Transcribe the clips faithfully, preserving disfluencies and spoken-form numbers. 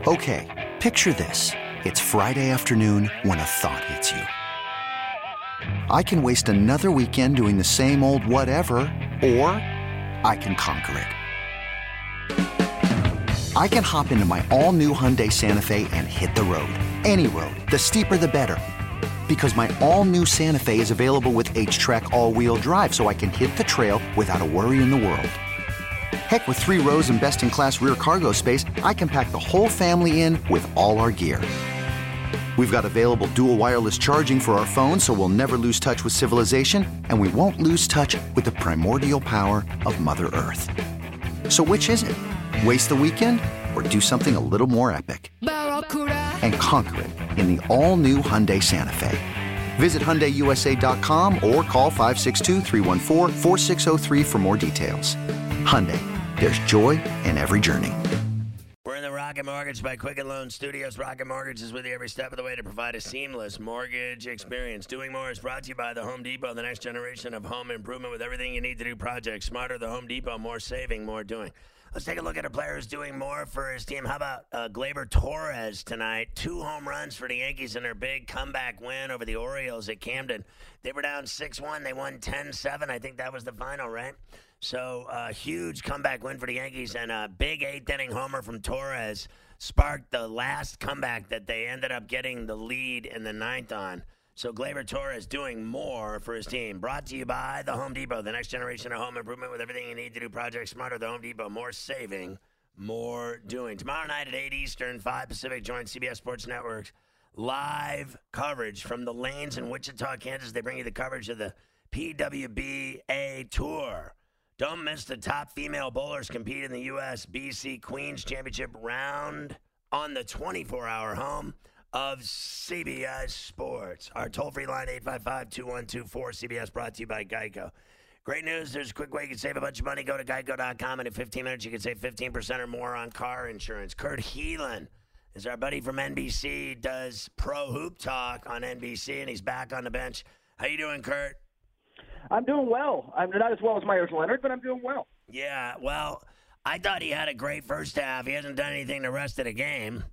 Okay, picture this. It's Friday afternoon when a thought hits you. I can waste another weekend doing the same old whatever, or I can conquer it. I can hop into my all-new Hyundai Santa Fe and hit the road. Any road. The steeper, the better. Because my all-new Santa Fe is available with H-Track all-wheel drive, so I can hit the trail without a worry in the world. Heck, with three rows and best-in-class rear cargo space, I can pack the whole family in with all our gear. We've got available dual wireless charging for our phones, so we'll never lose touch with civilization, and we won't lose touch with the primordial power of Mother Earth. So which is it? Waste the weekend or do something a little more epic? And conquer it in the all-new Hyundai Santa Fe. Visit Hyundai U S A dot com or call five six two, three one four, four six zero three for more details. Hyundai, there's joy in every journey. We're in the Rocket Mortgage by Quicken Loan Studios. Rocket Mortgage is with you every step of the way to provide a seamless mortgage experience. Doing More is brought to you by the Home Depot, the next generation of home improvement with everything you need to do projects. Smarter, the Home Depot, more saving, more doing. Let's take a look at a player who's doing more for his team. How about uh, Gleyber Torres tonight? Two home runs for the Yankees in their big comeback win over the Orioles at Camden. They were down six one. They won ten seven. I think that was the final, right? So a uh, huge comeback win for the Yankees, and a big eighth-inning homer from Torres sparked the last comeback that they ended up getting the lead in the ninth on. So Gleyber Torres doing more for his team. Brought to you by the Home Depot, the next generation of home improvement with everything you need to do projects smarter. The Home Depot, more saving, more doing. Tomorrow night at eight Eastern, five Pacific, join C B S Sports Network's live coverage from the lanes in Wichita, Kansas. They bring you the coverage of the P W B A Tour. Don't miss the top female bowlers compete in the U S B C Queens Championship round on the twenty-four hour home of C B S Sports. Our toll-free line, eight five five, two one two, four C B S, brought to you by Geico. Great news. There's a quick way you can save a bunch of money. Go to geico dot com, and in fifteen minutes, you can save fifteen percent or more on car insurance. Kurt Heelan is our buddy from N B C, does Pro Hoop Talk on N B C, and he's back on the bench. How you doing, Kurt? I'm doing well. I'm not as well as Myers Leonard, but I'm doing well. Yeah, well, I thought he had a great first half. He hasn't done anything the rest of the game.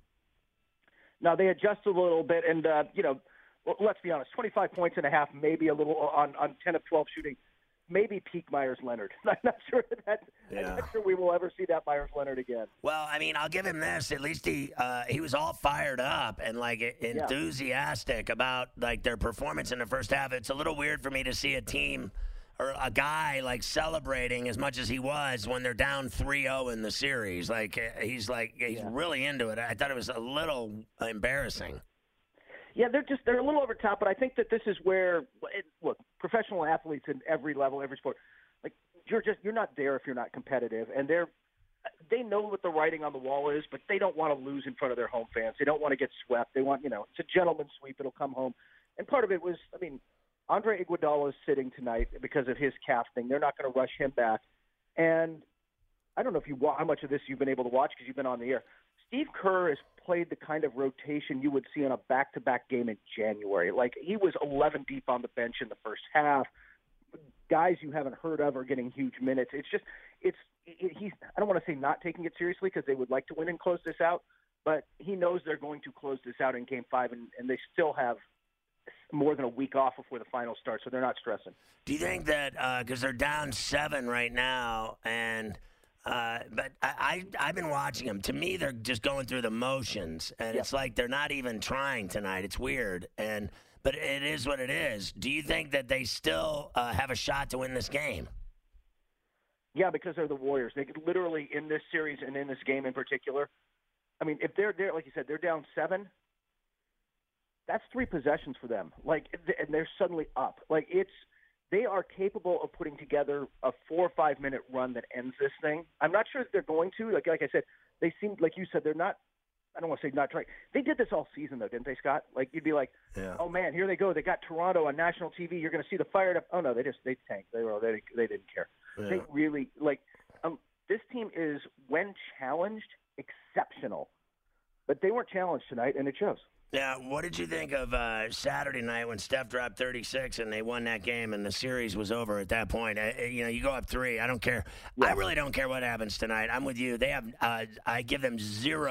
No, they adjusted a little bit, and, uh, you know, well, let's be honest, twenty-five points and a half, maybe a little on, on ten of twelve shooting, maybe peak Myers Leonard. I'm not sure that yeah. I'm not sure we will ever see that Myers Leonard again. Well, I mean, I'll give him this. At least he uh, he was all fired up and like enthusiastic yeah. about like their performance in the first half. It's a little weird for me to see a team or a guy like celebrating as much as he was when they're down three oh in the series. Like he's like he's yeah. really into it. I thought it was a little embarrassing. Yeah, they're just they're a little over top, but I think that this is where it, look, professional athletes in every level, every sport, like you're just you're not there if you're not competitive, and they're they know what the writing on the wall is, but they don't want to lose in front of their home fans. They don't want to get swept. They want, you know, it's a gentleman's sweep. It'll come home, and part of it was, I mean, Andre Iguodala is sitting tonight because of his calf thing. They're not going to rush him back, and I don't know if you how much of this you've been able to watch because you've been on the air. Steve Kerr has played the kind of rotation you would see on a back-to-back game in January. Like, he was eleven deep on the bench in the first half. Guys you haven't heard of are getting huge minutes. It's just, it's it, he's. I don't want to say not taking it seriously because they would like to win and close this out, but he knows they're going to close this out in Game Five, and, and they still have more than a week off before the final starts, so they're not stressing. Do you think that because uh, they're down seven right now, and Uh, but I, I, I've been watching them. To me, they're just going through the motions, and yep. it's like they're not even trying tonight. It's weird, and but it is what it is. Do you think that they still uh, have a shot to win this game? Yeah, because they're the Warriors. They could literally, in this series and in this game in particular, I mean, if they're there, like you said, they're down seven, that's three possessions for them. Like, and they're suddenly up. Like, it's they are capable of putting together a four or five minute run that ends this thing. I'm not sure if they're going to. Like, like I said, they seem, like you said, they're not. I don't want to say not trying. They did this all season, though, didn't they, Scott? Like, you'd be like, yeah. oh man, here they go. They got Toronto on national T V. You're going to see the fired up. Oh no, they just they tanked. They were they they didn't care. Yeah. They really like. Um, this team is, when challenged, exceptional, but they weren't challenged tonight, and it shows. Now, what did you think of uh, Saturday night when Steph dropped thirty-six and they won that game and the series was over at that point? I, you know, you go up three. I don't care. Yeah. I really don't care what happens tonight. I'm with you. They have. Uh, I give them zero,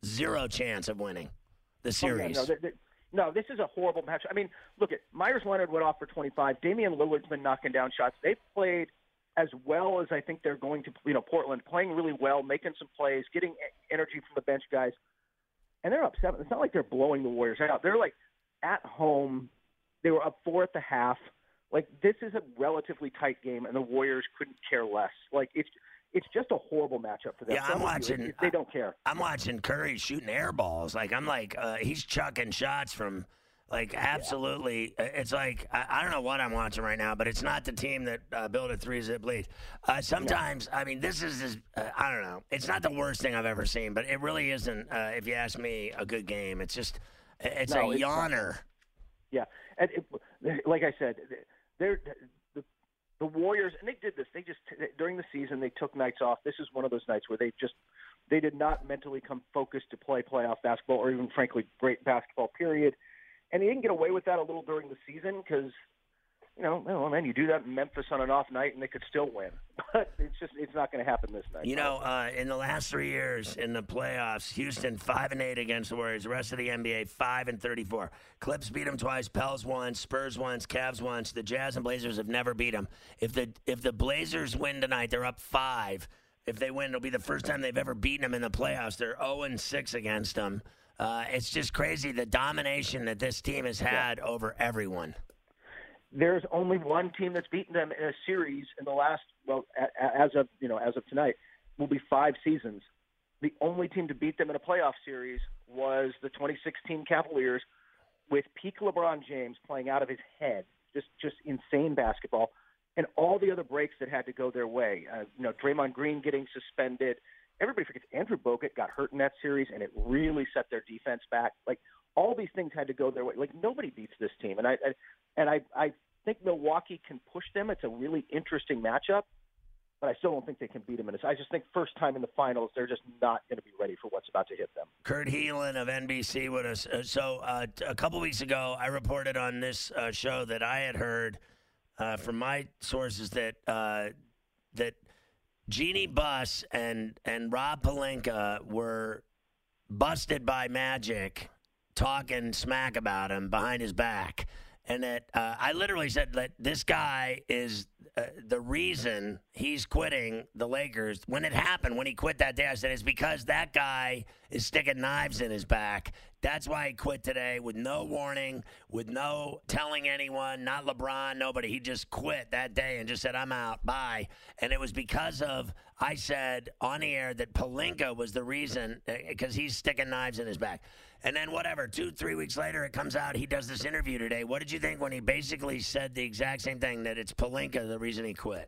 zero chance of winning the series. Oh, yeah, no, they, they, no, this is a horrible match. I mean, look at Myers Leonard went off for twenty-five. Damian Lillard's been knocking down shots. They've played as well as I think they're going to. You know, Portland playing really well, making some plays, getting energy from the bench guys, and they're up seven. It's not like they're blowing the Warriors out. They're like at home. They were up four at the half. Like, this is a relatively tight game, and the Warriors couldn't care less. Like, it's it's just a horrible matchup for them. Yeah, I'm watching. You, they don't care. I'm watching Curry shooting air balls. Like, I'm like, uh, he's chucking shots from, like, absolutely. Yeah. It's like, I, I don't know what I'm watching right now, but it's not the team that uh, built a three-zip lead. Uh, sometimes, yeah. I mean, this is, this, uh, I don't know. It's not the worst thing I've ever seen, but it really isn't, uh, if you ask me, a good game. It's just, it's no, a it's yawner. Not. Yeah, and it, like I said, they're the, the Warriors, and they did this. They just during the season they took nights off. This is one of those nights where they just they did not mentally come focused to play playoff basketball or even frankly great basketball. Period. And they didn't get away with that a little during the season because you know, well, man, you do that in Memphis on an off night and they could still win. But it's just it's not going to happen this night. You know, uh, in the last three years in the playoffs, Houston five and eight against the Warriors. The rest of the N B A five and thirty-four. Clips beat them twice. Pels once. Spurs once. Cavs once. The Jazz and Blazers have never beat them. If the if the Blazers win tonight, they're up five. If they win, it'll be the first time they've ever beaten them in the playoffs. They're zero and six against them. Uh, it's just crazy the domination that this team has had yeah. over everyone. There's only one team that's beaten them in a series in the last, well, as of you know, as of tonight, will be five seasons. The only team to beat them in a playoff series was the twenty sixteen Cavaliers, with peak LeBron James playing out of his head, just just insane basketball, and all the other breaks that had to go their way. Uh, you know, Draymond Green getting suspended. Everybody forgets Andrew Bogut got hurt in that series, and it really set their defense back. Like all these things had to go their way. Like nobody beats this team, and I, I and I, I think Milwaukee can push them. It's a really interesting matchup, but I still don't think they can beat them. And I just think first time in the finals, they're just not going to be ready for what's about to hit them. Kurt Helin of N B C with us. Uh, so uh, a couple weeks ago, I reported on this uh, show that I had heard uh, from my sources that uh, that Jeannie Buss and and Rob Pelinka were busted by Magic talking smack about him behind his back. And that uh, I literally said that this guy is uh, the reason he's quitting the Lakers. When it happened, when he quit that day, I said it's because that guy is sticking knives in his back. That's why he quit today with no warning, with no telling anyone, not LeBron, nobody. He just quit that day and just said, I'm out, bye. And it was because of, I said on the air that Pelinka was the reason, because he's sticking knives in his back. And then whatever, two, three weeks later, it comes out, he does this interview today. What did you think when he basically said the exact same thing, that it's Pelinka the reason he quit?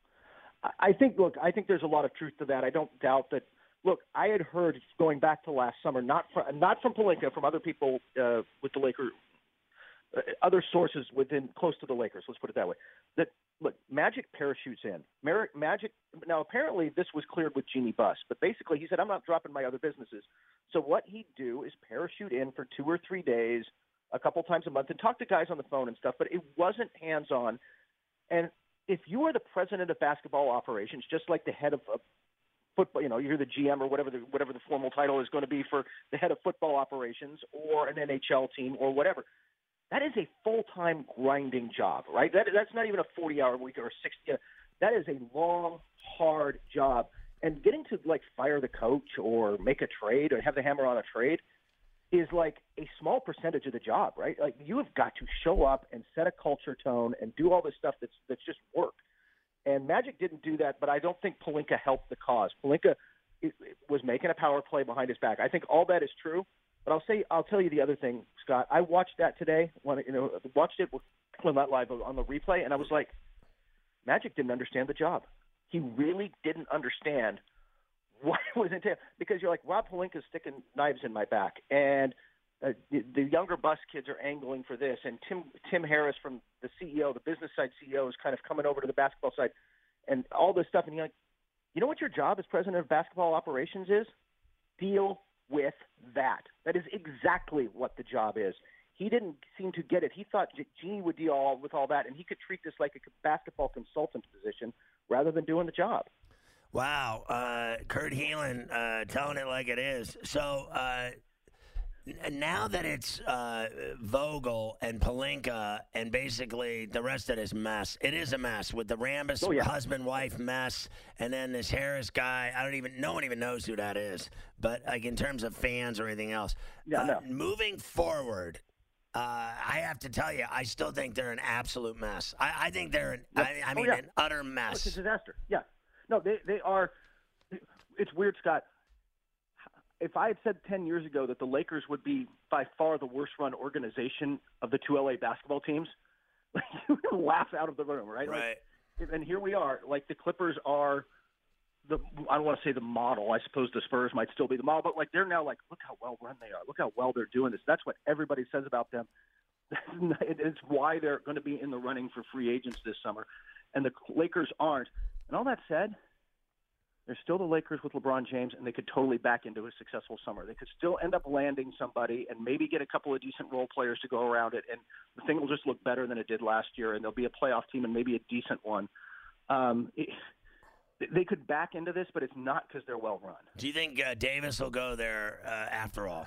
I think, look, I think there's a lot of truth to that. I don't doubt that. Look, I had heard going back to last summer, not from, not from Pelinka, from other people uh, with the Lakers, uh, other sources within close to the Lakers, let's put it that way, that, look, Magic parachutes in. Mer- Magic, now apparently this was cleared with Jeannie Buss, but basically he said, I'm not dropping my other businesses. So what he'd do is parachute in for two or three days, a couple times a month, and talk to guys on the phone and stuff, but it wasn't hands-on. And if you are the president of basketball operations, just like the head of a football, you know, you're the G M or whatever the whatever the formal title is going to be for the head of football operations or an N H L team or whatever, that is a full-time grinding job, right? That, that's not even a forty-hour week or sixty. That is a long, hard job. And getting to, like, fire the coach or make a trade or have the hammer on a trade is, like, a small percentage of the job, right? Like, you have got to show up and set a culture tone and do all this stuff that's that's just work. And Magic didn't do that, but I don't think Pelinka helped the cause. Pelinka was making a power play behind his back. I think all that is true. But I'll say, I'll tell you the other thing, Scott. I watched that today. When you know, watched it with not live on the replay, and I was like, Magic didn't understand the job. He really didn't understand what was entailed, because you're like, Rob Pelinka's sticking knives in my back, and uh, the, the younger Buss kids are angling for this, and Tim Tim Harris from the C E O, the business side C E O, is kind of coming over to the basketball side, and all this stuff, and you're like, you know what your job as president of basketball operations is? Deal with that. That is exactly what the job is. He didn't seem to get it. He thought Genie would deal all, with all that, and he could treat this like a basketball consultant position rather than doing the job. Wow, uh, Kurt Heelan uh, telling it like it is. So uh, n- now that it's uh, Vogel and Pelinka and basically the rest of this mess, it is a mess with the Rambis Oh, yeah. husband-wife mess, and then this Harris guy. I don't even. No one even knows who that is. But like in terms of fans or anything else, Yeah, uh, no. moving forward. Uh, I have to tell you, I still think they're an absolute mess. I, I think they're an, Yep. I, I Oh, mean, yeah. an utter Oh, mess. it's a disaster. Yeah. No, they they are. It's weird, Scott. If I had said ten years ago that the Lakers would be by far the worst-run organization of the two L A basketball teams, like, you would laugh out of the room, right? Right. Like, and here we are. Like the Clippers are the. I don't want to say the model. I suppose the Spurs might still be the model, but like they're now like, look how well run they are. Look how well they're doing this. That's what everybody says about them. It's why they're going to be in the running for free agents this summer, and the Lakers aren't. And all that said, they're still the Lakers with LeBron James, and they could totally back into a successful summer. They could still end up landing somebody and maybe get a couple of decent role players to go around it, and the thing will just look better than it did last year, and they'll be a playoff team and maybe a decent one. Um, it, they could back into this, but it's not because they're well run. Do you think uh, Davis will go there uh, after all?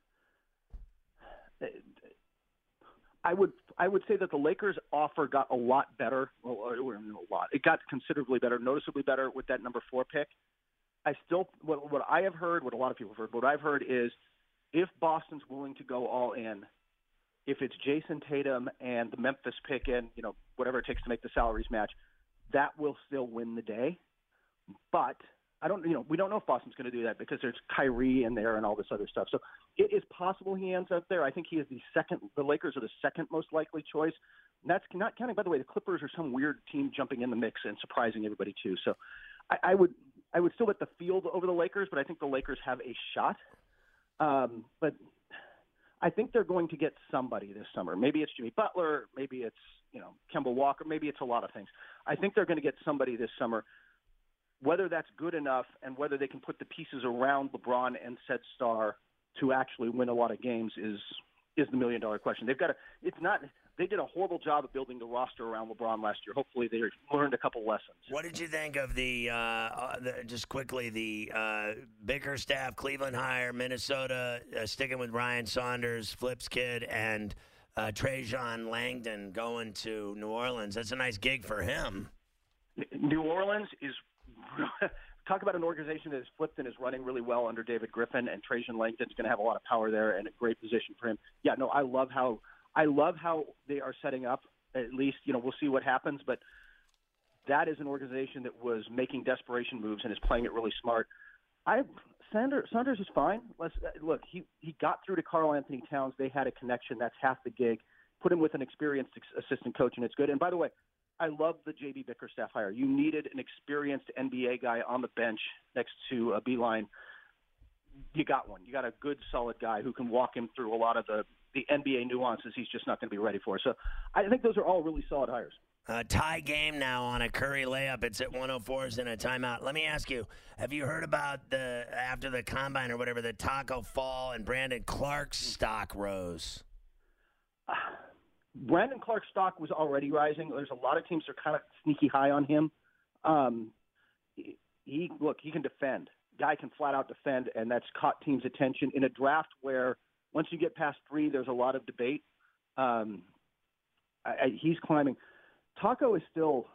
I would I would say that the Lakers' offer got a lot better. Well, a lot. It got considerably better, noticeably better with that number four pick. I still what what I have heard, what a lot of people have heard, what I've heard is if Boston's willing to go all in, if it's Jason Tatum and the Memphis pick and you know whatever it takes to make the salaries match, that will still win the day. But I don't, you know, we don't know if Boston's going to do that because there's Kyrie in there and all this other stuff. So it is possible he ends up there. I think he is the second. The Lakers are the second most likely choice. And that's not counting, by the way, the Clippers are some weird team jumping in the mix and surprising everybody too. So I, I would, I would still bet the field over the Lakers, but I think the Lakers have a shot. Um, but I think they're going to get somebody this summer. Maybe it's Jimmy Butler. Maybe it's you know Kemba Walker. Maybe it's a lot of things. I think they're going to get somebody this summer. Whether that's good enough and whether they can put the pieces around LeBron and said star to actually win a lot of games is is the million dollar question. They've got to. It's not. They did a horrible job of building the roster around LeBron last year. Hopefully, they learned a couple lessons. What did you think of the, uh, uh, the just quickly the uh, Bickerstaff Cleveland hire, Minnesota uh, sticking with Ryan Saunders, Flips kid, and uh, Trajan Langdon going to New Orleans? That's a nice gig for him. New Orleans is. Talk about an organization that is flipped and is running really well under David Griffin, and Trajan Langdon's going to have a lot of power there and a great position for him. Yeah, no, I love how I love how they are setting up. At least, you know, we'll see what happens, but that is an organization that was making desperation moves and is playing it really smart. I Sanders, Saunders is fine. Let's look. He he got through to Karl Anthony Towns. They had a connection. That's half the gig. Put him with an experienced assistant coach, and it's good. And by the way, I love the J B Bickerstaff hire. You needed an experienced N B A guy on the bench next to a Beeline. You got one. You got a good, solid guy who can walk him through a lot of the, the N B A nuances he's just not going to be ready for. So I think those are all really solid hires. Uh, tie game now on a Curry layup. It's at one oh four in a timeout. Let me ask you, have you heard about the after the combine or whatever, the Taco Fall and Brandon Clark's stock rose? Uh, Brandon Clark's stock was already rising. There's a lot of teams that are kind of sneaky high on him. Um, he, he look, he can defend. Guy can flat out defend, and that's caught teams' attention in a draft where once you get past three, there's a lot of debate. Um, I, I, he's climbing. Taco is still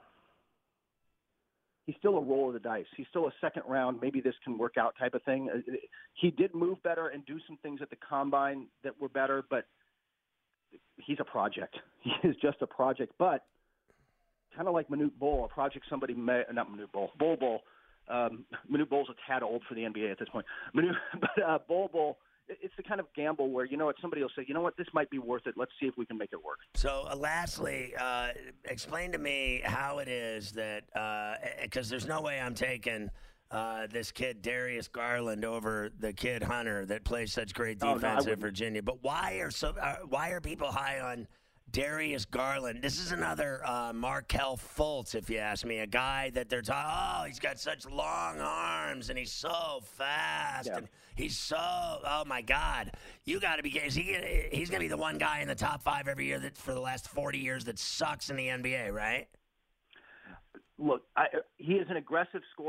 he's still a roll of the dice. He's still a second round. Maybe this can work out type of thing. He did move better and do some things at the combine that were better, but he's a project. He is just a project, but kind of like Manute Bol, a project somebody may not Manute Bol, Bol Bol. Um, Manute Bol's a tad old for the N B A at this point. Manute, but uh, Bol Bol, it's the kind of gamble where, you know what, somebody will say, you know what, this might be worth it. Let's see if we can make it work. So, uh, lastly, uh, explain to me how it is that, because uh, there's no way I'm taking uh, this kid Darius Garland over the kid Hunter that plays such great defense oh, no, at Virginia. But why are so? Uh, why are people high on Darius Garland? This is another uh, Markelle Fultz, if you ask me, a guy that they're talking, oh, he's got such long arms and he's so fast yeah. and he's so, oh my God, you got to be, is he, he's going to be the one guy in the top five every year that for the last forty years that sucks in the N B A, right? Look, I, he is an aggressive scorer.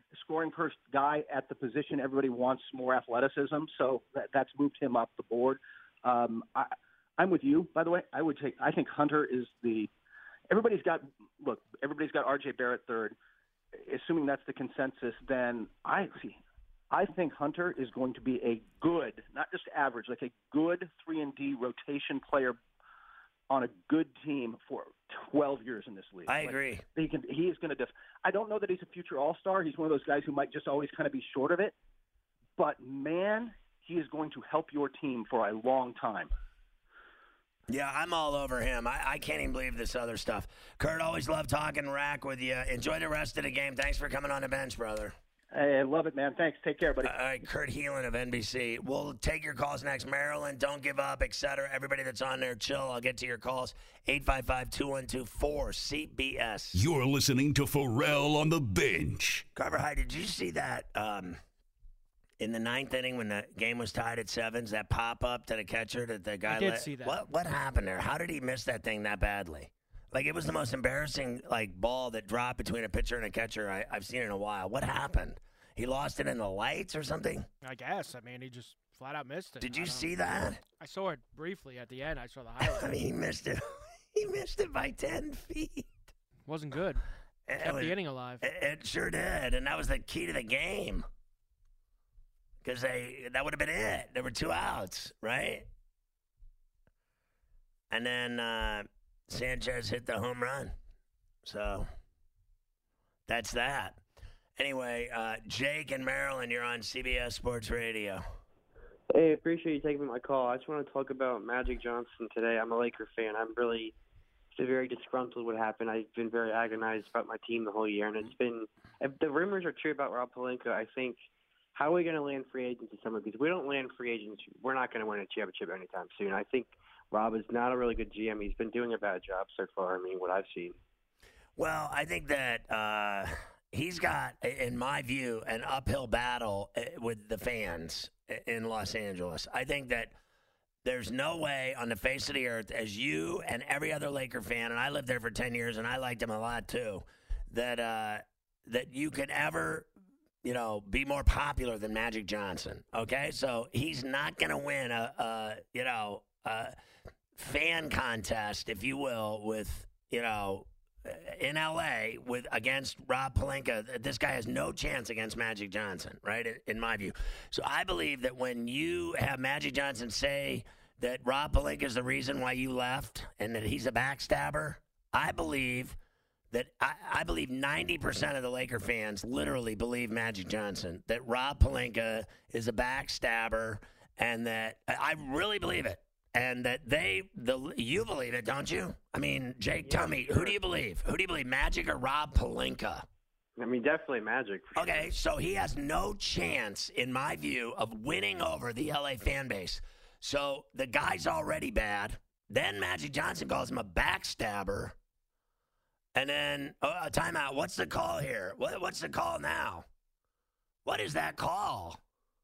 scoring per guy at the position. Everybody wants more athleticism, so that, that's moved him up the board. Um, I, I'm with you, by the way. I would take. I think Hunter is the. Everybody's got look. Everybody's got R J Barrett third. Assuming that's the consensus, then I see. I think Hunter is going to be a good, not just average, like a good three and D rotation player on a good team for twelve years in this league. I like, agree. He can. He is going to. Def- I don't know that he's a future All-Star. He's one of those guys who might just always kind of be short of it. But man, he is going to help your team for a long time. Yeah, I'm all over him. I, I can't even believe this other stuff. Kurt, always love talking rack with you. Enjoy the rest of the game. Thanks for coming on the bench, brother. I love it, man. Thanks. Take care, buddy. All right, Kurt Heelan of N B C. We'll take your calls next. Maryland, don't give up, et cetera. Everybody that's on there, chill. I'll get to your calls. eight five five, two one two, four C B S. You're listening to Pharrell on the Bench. Carver High, did you see that um, in the ninth inning when the game was tied at sevens, that pop-up to the catcher that the guy I did let? see that. What, what happened there? How did he miss that thing that badly? Like, it was the most embarrassing, like, ball that dropped between a pitcher and a catcher I, I've seen in a while. What happened? He lost it in the lights or something? I guess. I mean, he just flat out missed it. Did I you don't- see that? I saw it briefly at the end. I saw the highlights. I mean, he missed it. He missed it by ten feet. Wasn't good. It Kept was- the inning alive. It, it sure did, and that was the key to the game. Because they that would have been it. There were two outs, right? And then uh, Sanchez hit the home run. So that's that. Anyway, uh, Jake and Maryland, you're on C B S Sports Radio. Hey, appreciate you taking my call. I just want to talk about Magic Johnson today. I'm a Laker fan. I'm really still very disgruntled with what happened. I've been very agonized about my team the whole year, and it's been if the rumors are true about Rob Pelinka, I think how are we going to land free agents in summer? Because if we don't land free agents, we're not going to win a championship anytime soon. I think Rob is not a really good G M. He's been doing a bad job so far, I mean, what I've seen. Well, I think that uh, he's got, in my view, an uphill battle with the fans in Los Angeles. I think that there's no way on the face of the earth, as you and every other Laker fan, and I lived there for ten years and I liked him a lot too, that uh, that you could ever, you know, be more popular than Magic Johnson. Okay, so he's not going to win a, a, you know, a fan contest, if you will, with, you know, in L A with against Rob Pelinka. This guy has no chance against Magic Johnson, right, in, in my view. So I believe that when you have Magic Johnson say that Rob Pelinka is the reason why you left and that he's a backstabber, I believe that I, I believe ninety percent of the Laker fans literally believe Magic Johnson, that Rob Pelinka is a backstabber, and that I really believe it. And that they, the you believe it, don't you? I mean, Jake, Yeah, tell me, sure. who do you believe? Who do you believe, Magic or Rob Pelinka? I mean, definitely Magic. For Okay, sure. so he has no chance, in my view, of winning over the L A fan base. So the guy's already bad. Then Magic Johnson calls him a backstabber. And then, oh, a timeout. What's the call here? What, what's the call now? What is that call?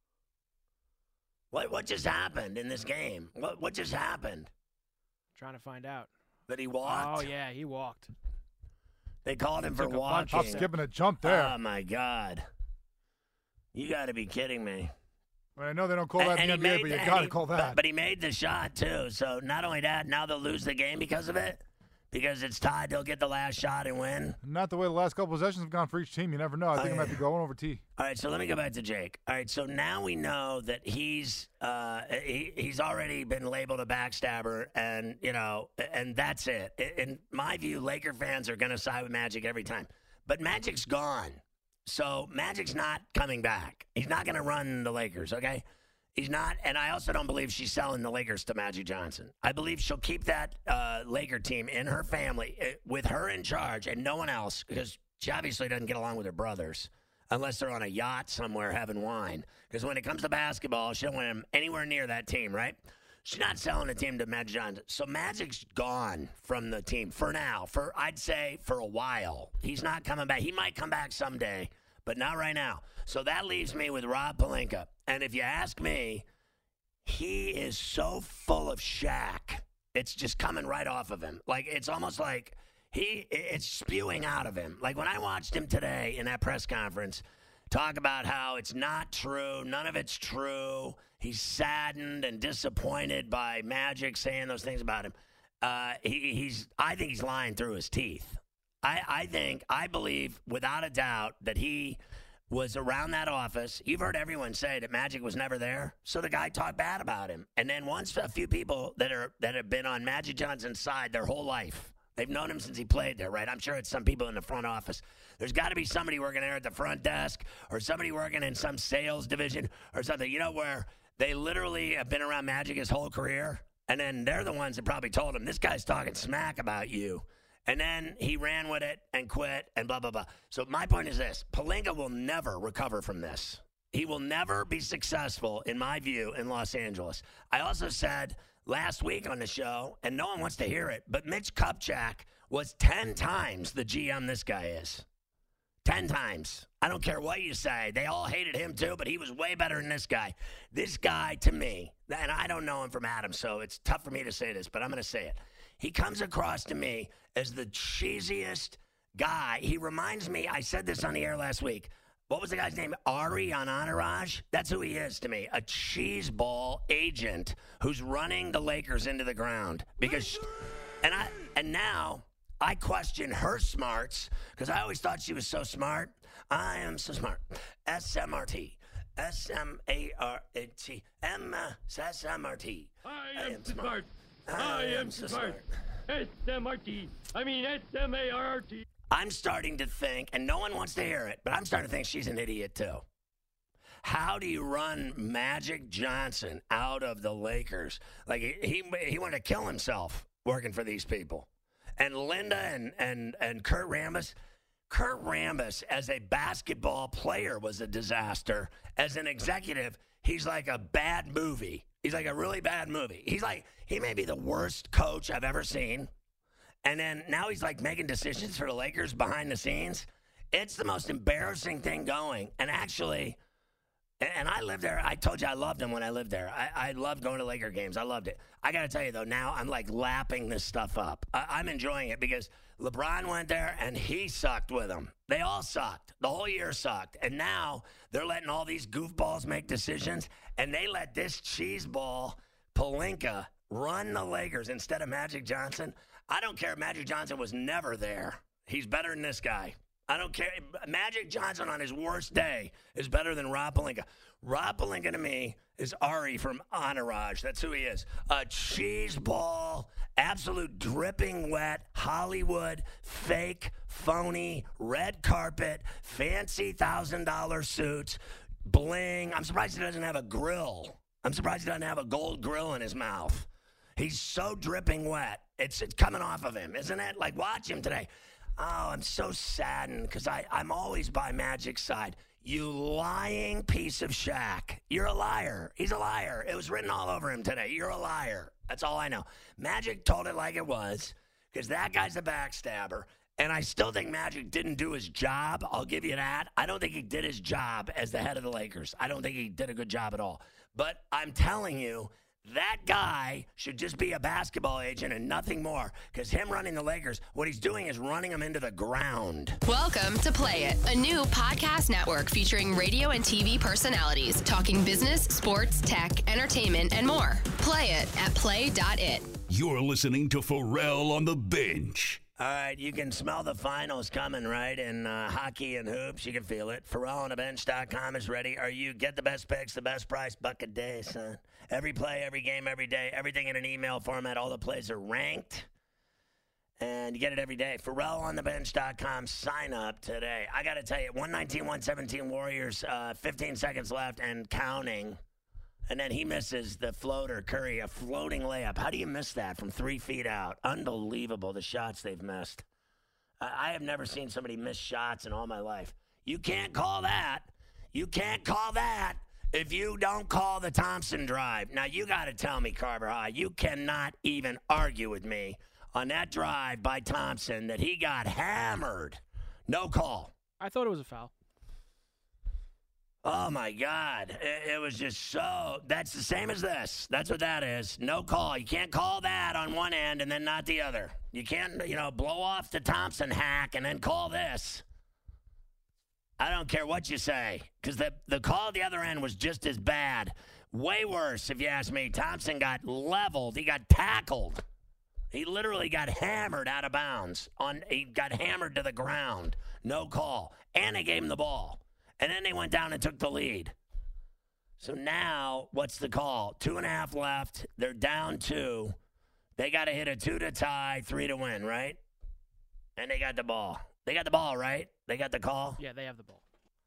What what just happened in this game? What what just happened? Trying to find out. That he walked? Oh, yeah, he walked. They called him for Took a bunch walking. of Tough skipping a jump there. Oh, my God. You got to be kidding me. I know they don't call that in the he N B A, made but you the- got and to he- call but- that. But he made the shot, too. So not only that, now they'll lose the game because of it. Because it's tied, they'll get the last shot and win. Not the way the last couple possessions have gone for each team. You never know. I think Oh, it might yeah. be going over T. All right, so let me go back to Jake. All right, so now we know that he's uh, he, he's already been labeled a backstabber, and you know, and that's it. I- In my view, Laker fans are going to side with Magic every time, but Magic's gone, so Magic's not coming back. He's not going to run the Lakers. Okay, he's not, and I also don't believe she's selling the Lakers to Magic Johnson. I believe she'll keep that uh, Laker team in her family uh, with her in charge and no one else, because she obviously doesn't get along with her brothers. Unless they're on a yacht somewhere having wine. Because when it comes to basketball, she don't want him anywhere near that team, right? She's not selling the team to Magic Johnson. So Magic's gone from the team for now. For I'd say for a while. He's not coming back. He might come back someday, but not right now. So that leaves me with Rob Pelinka. And if you ask me, he is so full of Shaq. It's just coming right off of him. Like, it's almost like he it's spewing out of him. Like when I watched him today in that press conference, talk about how it's not true. None of it's true. He's saddened and disappointed by Magic saying those things about him. Uh, he, he's, I think he's lying through his teeth. I, I think, I believe without a doubt that he was around that office. You've heard everyone say that Magic was never there, so the guy talked bad about him. And then once a few people that are that have been on Magic Johnson's side their whole life, they've known him since he played there, right? I'm sure it's some people in the front office. There's got to be somebody working there at the front desk or somebody working in some sales division or something, you know, where they literally have been around Magic his whole career, and then they're the ones that probably told him, this guy's talking smack about you. And then he ran with it and quit and blah, blah, blah. So my point is this. Pelinka will never recover from this. He will never be successful, in my view, in Los Angeles. I also said last week on the show, and no one wants to hear it, but Mitch Kupchak was ten times the G M this guy is. ten times. I don't care what you say. They all hated him too, but he was way better than this guy. This guy, to me, and I don't know him from Adam, so it's tough for me to say this, but I'm going to say it. He comes across to me as the cheesiest guy. He reminds me, I said this on the air last week. What was the guy's name? Ari on Entourage? That's who he is to me. A cheeseball agent who's running the Lakers into the ground. Because, and I, and now I question her smarts because I always thought she was so smart. I am so smart. S M R T. S M A R T. M S M R T. I am smart. I am smart. S M R T. I mean S M A R T. I'm starting to think, and no one wants to hear it, but I'm starting to think she's an idiot too. How do you run Magic Johnson out of the Lakers? Like, he he, he wanted to kill himself working for these people. And Linda and, and, and Kurt Rambis, Kurt Rambis as a basketball player was a disaster. As an executive, he's like a bad movie. He's like a really bad movie. He's like, he may be the worst coach I've ever seen. And then now he's like making decisions for the Lakers behind the scenes. It's the most embarrassing thing going. And actually, and I lived there. I told you I loved him when I lived there. I, I loved going to Laker games. I loved it. I got to tell you, though, now I'm like lapping this stuff up. I, I'm enjoying it because LeBron went there and he sucked with them. They all sucked. The whole year sucked. And now they're letting all these goofballs make decisions, and they let this cheeseball Pelinka run the Lakers instead of Magic Johnson. I don't care if Magic Johnson was never there. He's better than this guy. I don't care. Magic Johnson on his worst day is better than Rob Pelinka. Rob Pelinka to me is Ari from Entourage. That's who he is. A cheeseball, absolute dripping wet, Hollywood, fake, phony, red carpet, fancy one thousand dollars suits, bling. I'm surprised he doesn't have a grill. I'm surprised he doesn't have a gold grill in his mouth. He's so dripping wet. It's, it's coming off of him, isn't it? Like, watch him today. Oh, I'm so saddened because I'm always by Magic's side. You lying piece of Shaq. You're a liar. He's a liar. It was written all over him today. You're a liar. That's all I know. Magic told it like it was because that guy's a backstabber. And I still think Magic didn't do his job. I'll give you that. I don't think he did his job as the head of the Lakers. I don't think he did a good job at all. But I'm telling you, that guy should just be a basketball agent and nothing more. Because him running the Lakers, what he's doing is running them into the ground. Welcome to Play It, a new podcast network featuring radio and T V personalities talking business, sports, tech, entertainment, and more. Play it at play dot it. You're listening to Pharrell on the Bench. All right, you can smell the finals coming, right? In uh, hockey and hoops, you can feel it. Pharrell on the bench dot com is ready. Are you get the best picks, the best price, buck a day, son? Every play, every game, every day, everything in an email format. All the plays are ranked, and you get it every day. Pharrell on the bench dot com. Sign up today. I got to tell you, one nineteen, one seventeen Warriors, uh, fifteen seconds left and counting. And then he misses the floater, Curry, a floating layup. How do you miss that from three feet out? Unbelievable, the shots they've missed. I have never seen somebody miss shots in all my life. You can't call that. You can't call that if you don't call the Thompson drive. Now, you got to tell me, Carver High, you cannot even argue with me on that drive by Thompson that he got hammered. No call. I thought it was a foul. Oh, my God. It, it was just so – that's the same as this. That's what that is. No call. You can't call that on one end and then not the other. You can't, you know, blow off the Thompson hack and then call this. I don't care what you say, because the, the call at the other end was just as bad. Way worse, if you ask me. Thompson got leveled. He got tackled. He literally got hammered out of bounds. On He got hammered to the ground. No call. And they gave him the ball. And then they went down and took the lead. So now, what's the call? Two and a half left. They're down two. They got to hit a two to tie, three to win, right? And they got the ball. They got the ball, right? They got the call? Yeah, they have the ball.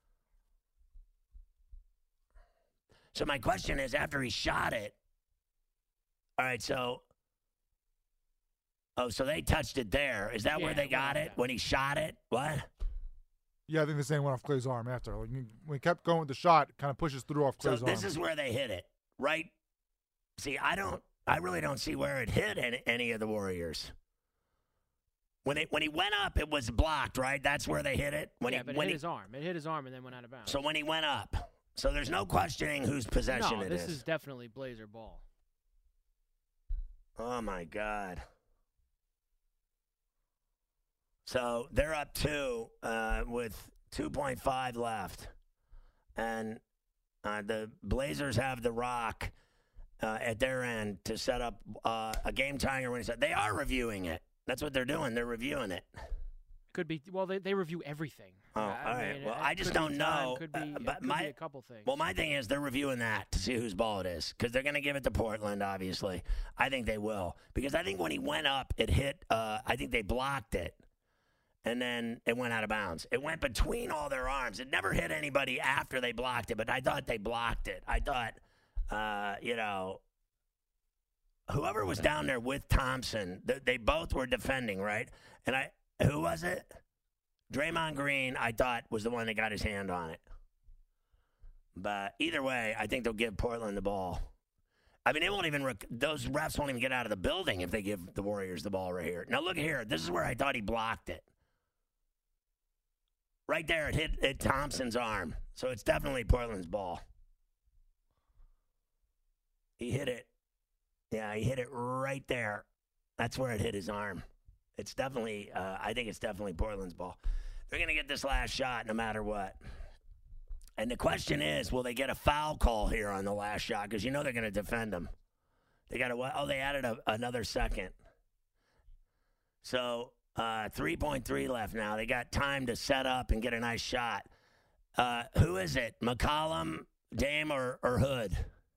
So my question is, after he shot it, all right, so, oh, so they touched it there. Is that Yeah, where they it got went it? down. When he shot it? What? Yeah, I think the same went off Clay's arm after. Like, when he kept going with the shot, it kind of pushes through off So Clay's this arm. is where they hit it, right? See, I don't, I really don't see where it hit any, any of the Warriors. When it when he went up, it was blocked, right? That's where they hit it. When yeah, he but it when hit he, his arm. It hit his arm and then went out of bounds. so when he went up, so there's no questioning whose possession no, it this is. is definitely Blazer ball. Oh my God. So they're up two uh, with two point five left, and uh, the Blazers have the rock uh, at their end to set up uh, a game tying or winning set. They are reviewing it. That's what they're doing. They're reviewing it. Could be. Well, they, they review everything. Oh, I all right. mean, well, it I just could don't be time, know. Could be, uh, it but could my be a couple things. well, my thing is they're reviewing that to see whose ball it is because they're going to give it to Portland. Obviously, I think they will because I think when he went up, it hit. Uh, I think they blocked it, and then it went out of bounds. It went between all their arms. It never hit anybody after they blocked it, but I thought they blocked it. I thought, uh, you know. Whoever was down there with Thompson, th- they both were defending, right? And I, who was it? Draymond Green, I thought, was the one that got his hand on it. But either way, I think they'll give Portland the ball. I mean, they won't even, rec- those refs won't even get out of the building if they give the Warriors the ball right here. Now, look here. This is where I thought he blocked it. Right there, it hit, hit Thompson's arm. So it's definitely Portland's ball. He hit it. Yeah, he hit it right there. That's where it hit his arm. It's definitely, uh, I think it's definitely Portland's ball. They're going to get this last shot no matter what. And the question is, will they get a foul call here on the last shot? Because you know they're going to defend them. They got to, oh, they added a, another second. So uh, three point three left now. They got time to set up and get a nice shot. Uh, who is it? McCollum, Dame, or, or Hood?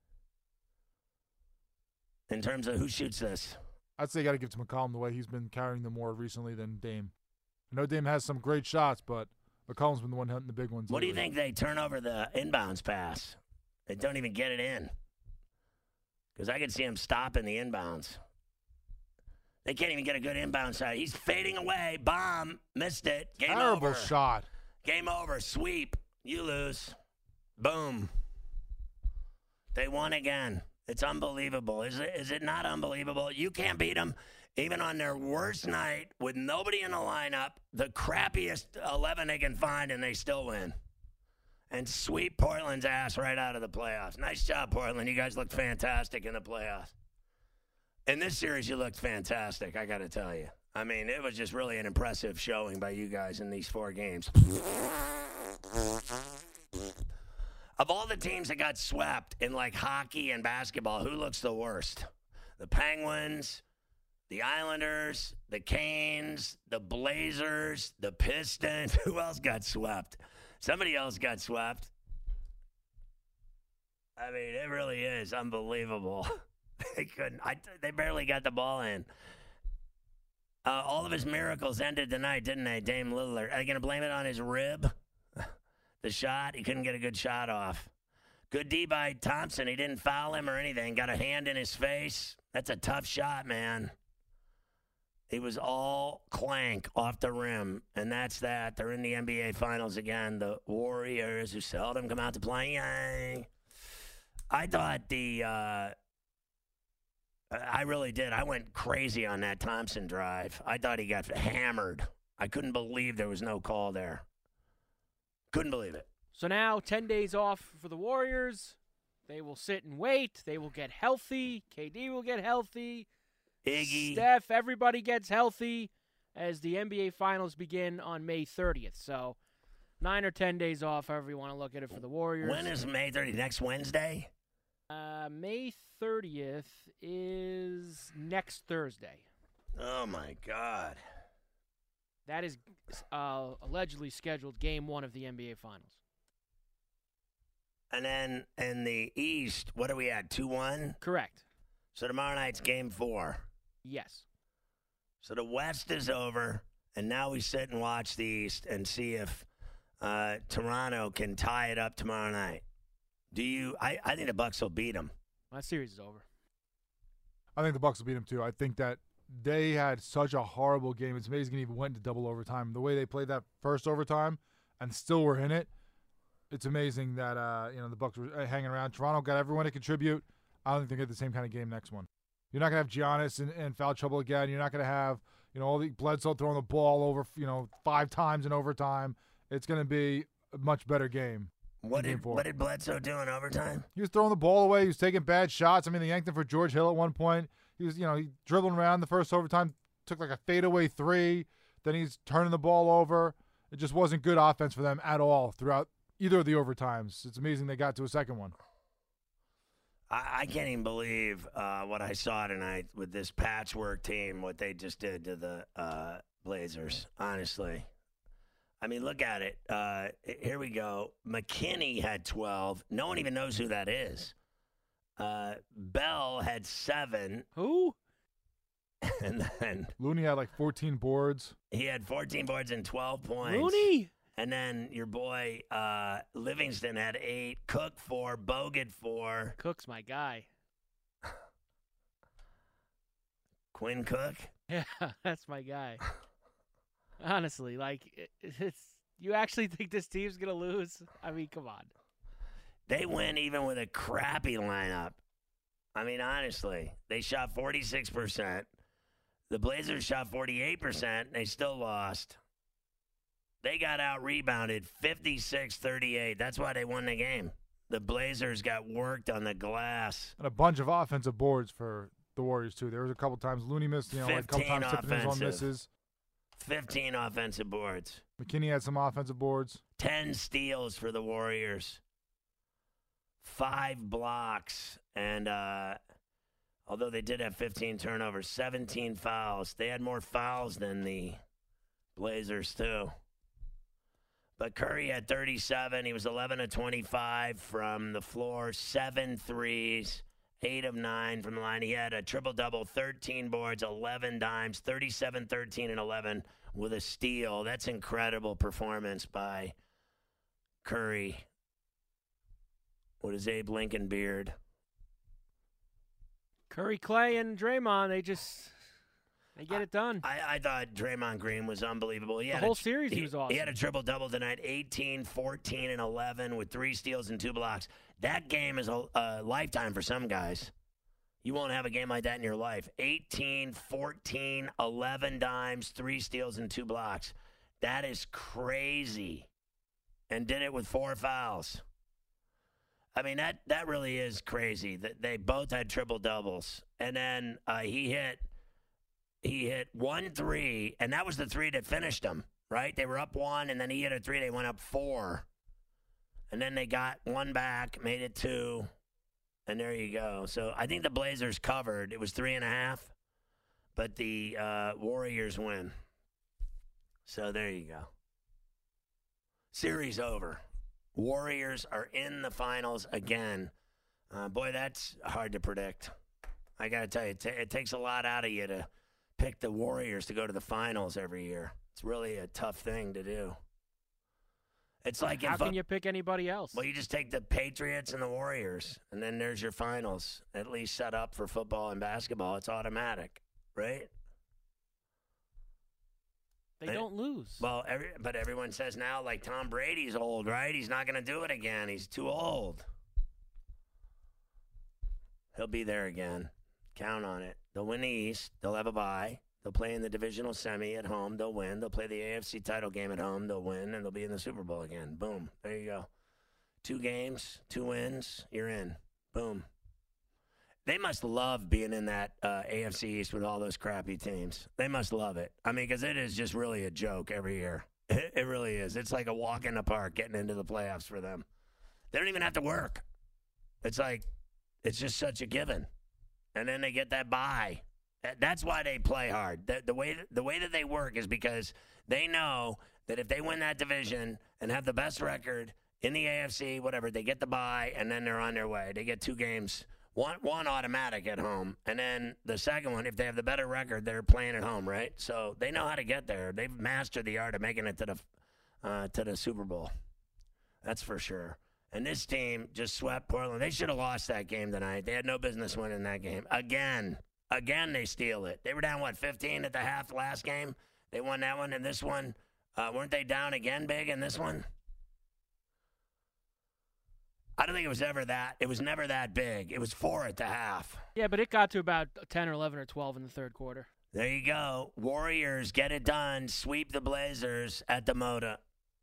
In terms of who shoots this? I'd say you got to give it to McCollum the way he's been carrying them more recently than Dame. I know Dame has some great shots, but McCollum's been the one hitting the big ones. What do you lately. think they turn over the inbounds pass? They don't even get it in. Because I could see him stopping the inbounds. They can't even get a good inbound side. He's fading away. Bomb. Missed it. Game Terrible over. shot. Game over. Sweep. You lose. Boom. They won again. It's unbelievable. Is it? Is it not unbelievable? You can't beat them even on their worst night with nobody in the lineup, the crappiest eleven they can find, and they still win. And sweep Portland's ass right out of the playoffs. Nice job, Portland. You guys looked fantastic in the playoffs. In this series, you looked fantastic, I got to tell you. I mean, it was just really an impressive showing by you guys in these four games. Of all the teams that got swept in like hockey and basketball, who looks the worst? The Penguins, the Islanders, the Canes, the Blazers, the Pistons. Who else got swept? Somebody else got swept. I mean, it really is unbelievable. They couldn't. I, they barely got the ball in. Uh, all of his miracles ended tonight, didn't they, Dame Lillard? Are they going to blame it on his rib? The shot, he couldn't get a good shot off. Good D by Thompson. He didn't foul him or anything. Got a hand in his face. That's a tough shot, man. He was all clank off the rim, and that's that. They're in the N B A Finals again. The Warriors, who seldom come out to play. I thought the, uh, I really did. I went crazy on that Thompson drive. I thought he got hammered. I couldn't believe there was no call there. Couldn't believe it. So now, ten days off for the Warriors. They will sit and wait. They will get healthy. K D will get healthy. Iggy. Steph, everybody gets healthy as the N B A Finals begin on May thirtieth. So Nine or ten days off, however you want to look at it for the Warriors. When is May thirtieth? Next Wednesday? Uh, May thirtieth is next Thursday. Oh, my God. That is uh, allegedly scheduled game one of the N B A Finals. And then in the East, what are we at, two one? Correct. So tomorrow night's game four. Yes. So the West is over, and now we sit and watch the East and see if uh, Toronto can tie it up tomorrow night. Do you? I, I think the Bucks will beat them. That series is over. I think the Bucks will beat them too. I think that they had such a horrible game. It's amazing they even went into double overtime. The way they played that first overtime and still were in it, it's amazing that uh, you know the Bucks were hanging around. Toronto got everyone to contribute. I don't think they get the same kind of game next one. You're not going to have Giannis in, in foul trouble again. You're not going to have you know all the Bledsoe throwing the ball over you know five times in overtime. It's going to be a much better game. What did what did Bledsoe do in overtime? He was throwing the ball away. He was taking bad shots. I mean, they yanked him for George Hill at one point. He was, you know, he dribbling around the first overtime, took like a fadeaway three. Then he's turning the ball over. It just wasn't good offense for them at all throughout either of the overtimes. It's amazing they got to a second one. I, I can't even believe uh, what I saw tonight with this patchwork team, what they just did to the uh, Blazers, honestly. I mean, look at it. Uh, here we go. McKinney had twelve. No one even knows who that is. Uh, Bell had seven. Who? And then Looney had like fourteen boards. He had fourteen boards and twelve points. Looney? And then your boy uh, Livingston had eight. Cook four. Bogut four. Cook's my guy. Quinn Cook? Yeah, that's my guy. Honestly, like, it, it's you actually think this team's going to lose? I mean, come on. They win even with a crappy lineup. I mean, honestly, they shot forty-six percent. The Blazers shot forty-eight percent, and they still lost. They got out-rebounded fifty-six thirty-eight. That's why they won the game. The Blazers got worked on the glass. And a bunch of offensive boards for the Warriors, too. There was a couple times Looney missed, you know, like a couple times tipping his own misses. fifteen offensive boards. McKinney had some offensive boards. ten steals for the Warriors. Five blocks. And uh, although they did have fifteen turnovers, seventeen fouls. They had more fouls than the Blazers, too. But Curry had thirty-seven. He was eleven of twenty-five from the floor, seven threes, eight of nine from the line. He had a triple-double, thirteen boards, eleven dimes, thirty-seven, thirteen, and eleven with a steal. That's incredible performance by Curry. What is Abe Lincoln beard? Curry, Clay, and Draymond, they just they get it done. I, I thought Draymond Green was unbelievable. He the had whole a, series, he, he was awesome. He had a triple-double tonight, eighteen, fourteen, and eleven with three steals and two blocks. That game is a, a lifetime for some guys. You won't have a game like that in your life. eighteen, fourteen, eleven dimes, three steals, and two blocks. That is crazy. And did it with four fouls. I mean, that, that really is crazy. That they both had triple doubles, and then uh, he hit he hit one three, and that was the three that finished them. Right? They were up one, and then he hit a three. They went up four, and then they got one back, made it two, and there you go. So I think the Blazers covered. It was three and a half, but the uh, Warriors win. So there you go. Series over. Warriors are in the finals again. Uh, boy, that's hard to predict. I got to tell you, it, t- it takes a lot out of you to pick the Warriors to go to the finals every year. It's really a tough thing to do. It's like how if, can you pick anybody else? Well, you just take the Patriots and the Warriors, and then there's your finals. At least set up for football and basketball. It's automatic, right? They don't lose. Well, every, but everyone says now, like, Tom Brady's old, right? He's not going to do it again. He's too old. He'll be there again. Count on it. They'll win the East. They'll have a bye. They'll play in the divisional semi at home. They'll win. They'll play the A F C title game at home. They'll win, and they'll be in the Super Bowl again. Boom. There you go. Two games, two wins, you're in. Boom. They must love being in that uh, A F C East with all those crappy teams. They must love it. I mean, because it is just really a joke every year. It It, it really is. It's like a walk in the park getting into the playoffs for them. They don't even have to work. It's like, it's just such a given. And then they get that bye. That, that's why they play hard. The, the way the way that they work is because they know that if they win that division and have the best record in the A F C, whatever, they get the bye, and then they're on their way. They get two games. One one automatic at home, and then the second one, if they have the better record, they're playing at home, right? So they know how to get there. They've mastered the art of making it to the uh, to the Super Bowl. That's for sure. And this team just swept Portland. They should have lost that game tonight. They had no business winning that game. Again, again, they steal it. They were down, what, fifteen at the half last game? They won that one, and this one, uh, weren't they down again big in this one? I don't think it was ever that. It was never that big. It was four at the half. Yeah, but it got to about ten or eleven or twelve in the third quarter. There you go. Warriors get it done. Sweep the Blazers at the Moda.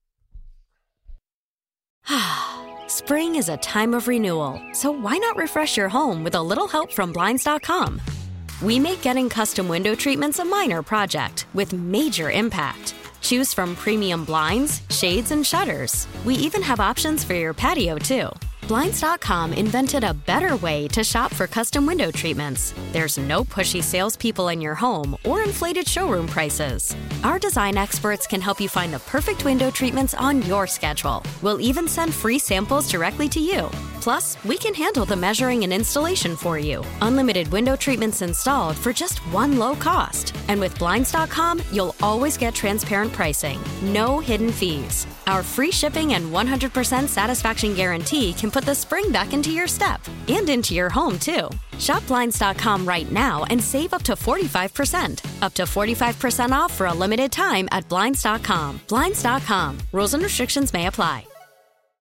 Spring is a time of renewal, so why not refresh your home with a little help from Blinds dot com? We make getting custom window treatments a minor project with major impact. Choose from premium blinds, shades, and shutters. We even have options for your patio, too. Blinds dot com invented a better way to shop for custom window treatments. There's no pushy salespeople in your home or inflated showroom prices. Our design experts can help you find the perfect window treatments on your schedule. We'll even send free samples directly to you. Plus, we can handle the measuring and installation for you. Unlimited window treatments installed for just one low cost. And with Blinds dot com, you'll always get transparent pricing. No hidden fees. Our free shipping and one hundred percent satisfaction guarantee can put the spring back into your step and into your home, too. Shop Blinds dot com right now and save up to forty-five percent. Up to forty-five percent off for a limited time at Blinds dot com. Blinds dot com. Rules and restrictions may apply.